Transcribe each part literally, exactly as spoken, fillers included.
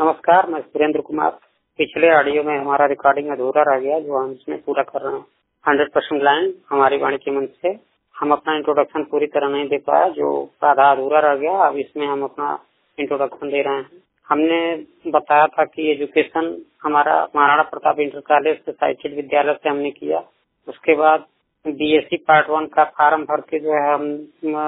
नमस्कार, मैं सुरेंद्र कुमार। पिछले ऑडियो में हमारा रिकॉर्डिंग अधूरा रह गया, जो हम इसमें पूरा कर रहे हैं। हंड्रेड परसेंट लाइन हमारी वाणी के मंच से हम अपना इंट्रोडक्शन पूरी तरह नहीं दे पाया, जो आधा अधूरा रह गया। अब इसमें हम अपना इंट्रोडक्शन दे रहे हैं। हमने बताया था कि एजुकेशन हमारा Maharana Pratap inter college society विद्यालय से हमने किया। उसके बाद बीएससी पार्ट वन का फार्म भर के जो है हम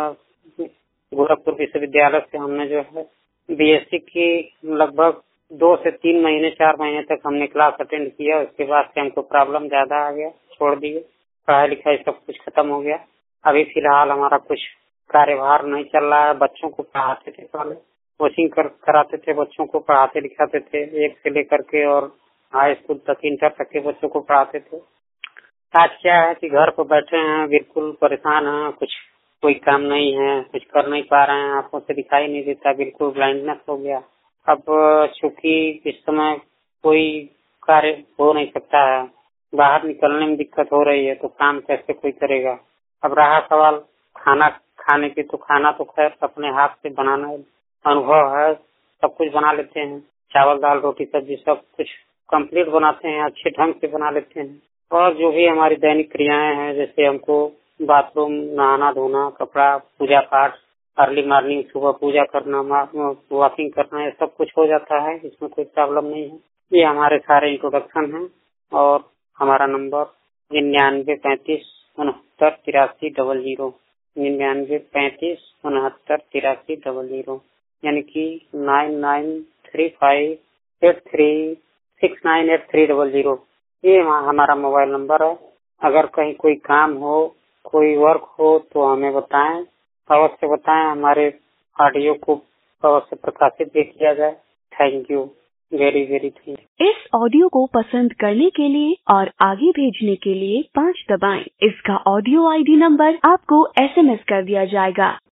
गोरखपुर विश्वविद्यालय से हमने जो है बीएससी की लगभग दो से तीन महीने चार महीने तक हमने क्लास अटेंड किया। उसके बाद से हमको प्रॉब्लम ज्यादा आ गया, छोड़ दिए। पढ़ाई लिखाई सब कुछ खत्म हो गया। अभी फिलहाल हमारा कुछ कार्यभार नहीं चल रहा है। बच्चों को पढ़ाते थे, पहले कोचिंग कर, कराते थे, बच्चों को पढ़ाते लिखाते थे, एक से लेकर के और हाई स्कूल तक, इंटर तक के बच्चों को पढ़ाते थे। आज क्या है कि घर पर बैठे हैं, बिल्कुल परेशान हैं, कुछ कोई काम नहीं है, कुछ कर नहीं पा रहे हैं, आंखों से दिखाई नहीं देता, बिल्कुल ब्लाइंडनेस हो गया। अब चूंकि इस समय कोई कार्य हो नहीं सकता है, बाहर निकलने में दिक्कत हो रही है, तो काम कैसे कोई करेगा। अब रहा सवाल खाना खाने की, तो खाना तो खैर अपने हाथ से बनाना अनुभव है, सब कुछ बना लेते हैं। चावल दाल रोटी सब्जी सब कुछ कंप्लीट बनाते हैं, अच्छे ढंग से बना लेते हैं। और जो भी हमारी दैनिक क्रियाएं हैं, जैसे हमको बाथरूम, नहाना धोना, कपड़ा, पूजा पाठ, अर्ली मॉर्निंग सुबह पूजा करना, वॉकिंग करना, ये सब कुछ हो जाता है। इसमें कोई प्रॉब्लम नहीं है। ये हमारे सारे इंट्रोडक्शन हैं। और हमारा नंबर निन्यानवे पैंतीस उनहत्तर तिरासी डबल जीरो निन्यानवे पैंतीस उनहत्तर तिरासी डबल जीरो यानी कि nine nine three five eight three six nine eight three double zero ये हमारा मोबाइल नंबर है। अगर कहीं कोई काम हो, कोई वर्क हो, तो हमें बताएं, अवश्य बताएं। हमारे ऑडियो को अवश्य प्रकाशित भी किया जाए। Thank you, very very thank you. इस ऑडियो को पसंद करने के लिए और आगे भेजने के लिए पाँच दबाएं। इसका ऑडियो आईडी नंबर आपको एसएमएस कर दिया जाएगा।